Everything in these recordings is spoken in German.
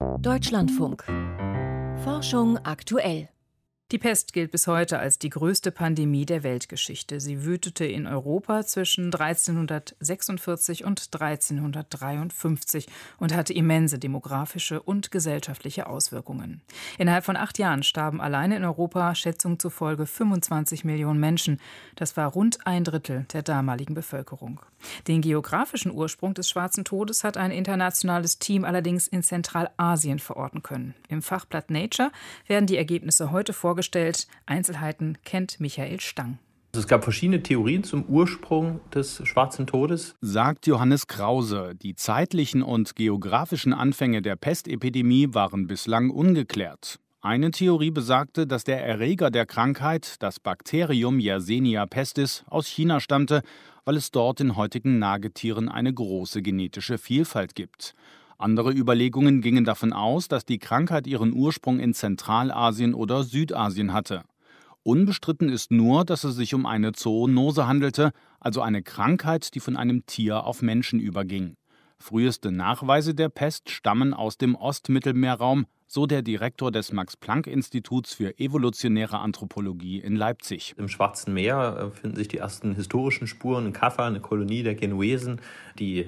Deutschlandfunk. Forschung aktuell. Die Pest gilt bis heute als die größte Pandemie der Weltgeschichte. Sie wütete in Europa zwischen 1346 und 1353 und hatte immense demografische und gesellschaftliche Auswirkungen. Innerhalb von 8 Jahren starben alleine in Europa Schätzungen zufolge 25 Millionen Menschen. Das war rund 1/3 der damaligen Bevölkerung. Den geografischen Ursprung des Schwarzen Todes hat ein internationales Team allerdings in Zentralasien verorten können. Im Fachblatt Nature werden die Ergebnisse heute vorgestellt. Einzelheiten kennt Michael Stang. Es gab verschiedene Theorien zum Ursprung des Schwarzen Todes, sagt Johannes Krause. Die zeitlichen und geografischen Anfänge der Pestepidemie waren bislang ungeklärt. Eine Theorie besagte, dass der Erreger der Krankheit, das Bakterium Yersinia pestis, aus China stammte, weil es dort in heutigen Nagetieren eine große genetische Vielfalt gibt. Andere Überlegungen gingen davon aus, dass die Krankheit ihren Ursprung in Zentralasien oder Südasien hatte. Unbestritten ist nur, dass es sich um eine Zoonose handelte, also eine Krankheit, die von einem Tier auf Menschen überging. Früheste Nachweise der Pest stammen aus dem Ostmittelmeerraum, so der Direktor des Max-Planck-Instituts für evolutionäre Anthropologie in Leipzig. Im Schwarzen Meer finden sich die ersten historischen Spuren in Kaffa, eine Kolonie der Genuesen, die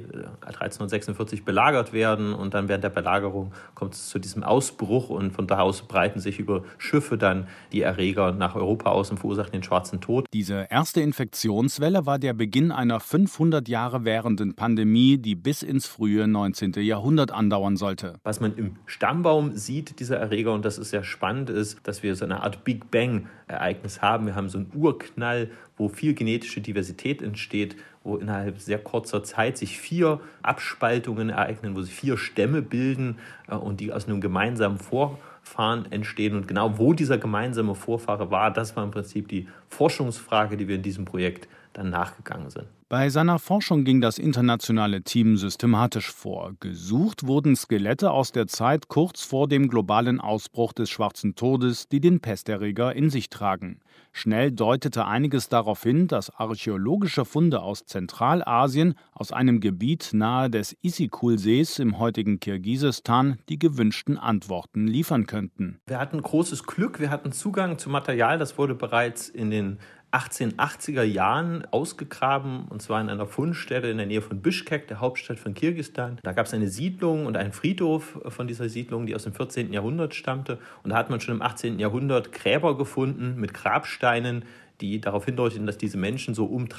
1346 belagert werden. Und dann während der Belagerung kommt es zu diesem Ausbruch und von da aus breiten sich über Schiffe dann die Erreger nach Europa aus und verursachen den Schwarzen Tod. Diese erste Infektionswelle war der Beginn einer 500 Jahre währenden Pandemie, die bis ins frühe 19. Jahrhundert andauern sollte. Was man im Stammbaum sieht, dieser Erreger, und das ist sehr spannend, ist, dass wir so eine Art Big Bang-Ereignis haben. Wir haben so einen Urknall, wo viel genetische Diversität entsteht, wo innerhalb sehr kurzer Zeit sich 4 Abspaltungen ereignen, wo sich 4 Stämme bilden und die aus einem gemeinsamen Vorfahren entstehen. Und genau wo dieser gemeinsame Vorfahre war, das war im Prinzip die Forschungsfrage, die wir in diesem Projekt dann nachgegangen sind. Bei seiner Forschung ging das internationale Team systematisch vor. Gesucht wurden Skelette aus der Zeit kurz vor dem globalen Ausbruch des Schwarzen Todes, die den Pesterreger in sich tragen. Schnell deutete einiges darauf hin, dass archäologische Funde aus Zentralasien, aus einem Gebiet nahe des Issyk-Kul-Sees im heutigen Kirgisistan, die gewünschten Antworten liefern könnten. Wir hatten großes Glück, wir hatten Zugang zu Material, das wurde bereits in den 1880er Jahren ausgegraben, und zwar in einer Fundstelle in der Nähe von Bischkek, der Hauptstadt von Kirgisistan. Da gab es eine Siedlung und einen Friedhof von dieser Siedlung, die aus dem 14. Jahrhundert stammte. Und da hat man schon im 18. Jahrhundert Gräber gefunden mit Grabsteinen, die darauf hindeuten, dass diese Menschen so um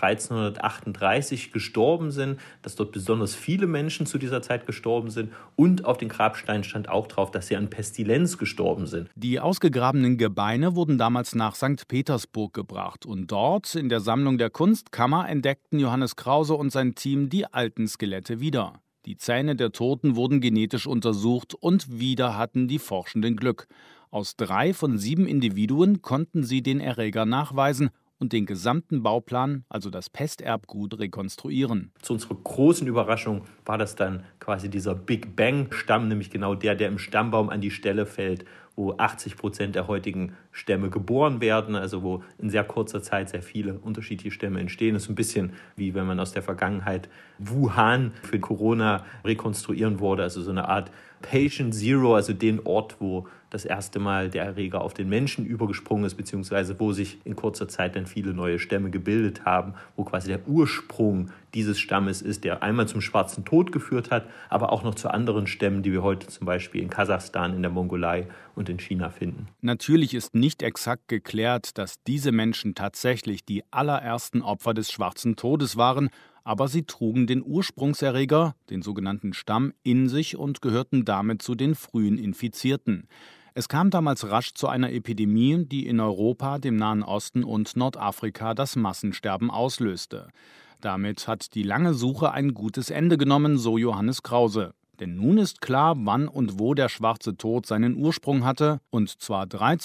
1338 gestorben sind, dass dort besonders viele Menschen zu dieser Zeit gestorben sind, und auf den Grabsteinen stand auch drauf, dass sie an Pestilenz gestorben sind. Die ausgegrabenen Gebeine wurden damals nach St. Petersburg gebracht und dort in der Sammlung der Kunstkammer entdeckten Johannes Krause und sein Team die alten Skelette wieder. Die Zähne der Toten wurden genetisch untersucht und wieder hatten die Forschenden Glück. Aus 3 von 7 Individuen konnten sie den Erreger nachweisen und den gesamten Bauplan, also das Pesterbgut, rekonstruieren. Zu unserer großen Überraschung war das dann quasi dieser Big Bang-Stamm, nämlich genau der im Stammbaum an die Stelle fällt, wo 80% der heutigen Stämme geboren werden, also wo in sehr kurzer Zeit sehr viele unterschiedliche Stämme entstehen. Das ist ein bisschen wie wenn man aus der Vergangenheit Wuhan für Corona rekonstruieren wurde, also so eine Art Patient Zero, also den Ort, wo das erste Mal der Erreger auf den Menschen übergesprungen ist, beziehungsweise wo sich in kurzer Zeit dann viele neue Stämme gebildet haben, wo quasi der Ursprung dieses Stammes ist, der einmal zum Schwarzen Tod geführt hat, aber auch noch zu anderen Stämmen, die wir heute zum Beispiel in Kasachstan, in der Mongolei und in China finden. Natürlich ist nicht exakt geklärt, dass diese Menschen tatsächlich die allerersten Opfer des Schwarzen Todes waren, aber sie trugen den Ursprungserreger, den sogenannten Stamm, in sich und gehörten damit zu den frühen Infizierten. Es kam damals rasch zu einer Epidemie, die in Europa, dem Nahen Osten und Nordafrika das Massensterben auslöste. Damit hat die lange Suche ein gutes Ende genommen, so Johannes Krause. Denn nun ist klar, wann und wo der Schwarze Tod seinen Ursprung hatte, und zwar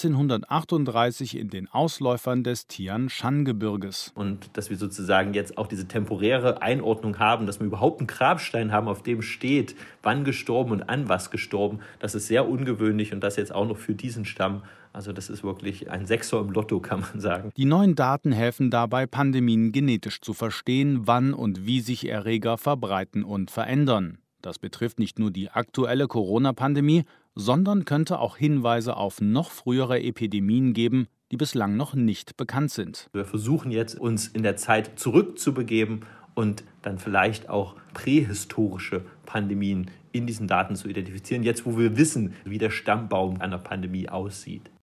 1338 in den Ausläufern des Tian-Shan-Gebirges. Und dass wir sozusagen jetzt auch diese temporäre Einordnung haben, dass wir überhaupt einen Grabstein haben, auf dem steht, wann gestorben und an was gestorben, das ist sehr ungewöhnlich, und das jetzt auch noch für diesen Stamm. Also das ist wirklich ein Sechser im Lotto, kann man sagen. Die neuen Daten helfen dabei, Pandemien genetisch zu verstehen, wann und wie sich Erreger verbreiten und verändern. Das betrifft nicht nur die aktuelle Corona-Pandemie, sondern könnte auch Hinweise auf noch frühere Epidemien geben, die bislang noch nicht bekannt sind. Wir versuchen jetzt, uns in der Zeit zurückzubegeben und dann vielleicht auch prähistorische Pandemien in diesen Daten zu identifizieren, jetzt wo wir wissen, wie der Stammbaum einer Pandemie aussieht.